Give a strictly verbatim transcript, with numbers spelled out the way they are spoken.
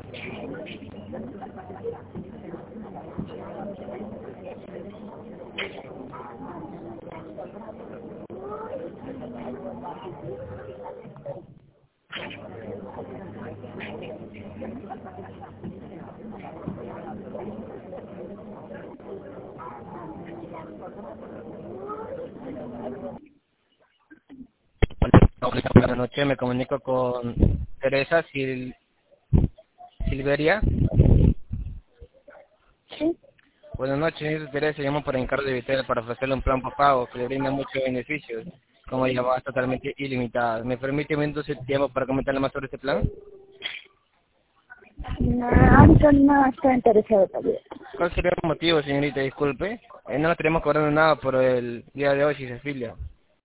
Buenas noches, me comunico con Teresa Sil Silveria. Sí. Buenas noches, señorita Teresa, llamo por encargo de Vitel para ofrecerle un plan pago que le brinda muchos beneficios, como llamadas totalmente ilimitadas. ¿Me permite minutos de tiempo para comentarle más sobre este plan? No, ahorita no estoy interesado todavía. ¿Cuál sería el motivo, señorita? Disculpe. Eh, no le estaremos cobrando nada por el día de hoy si se afilia.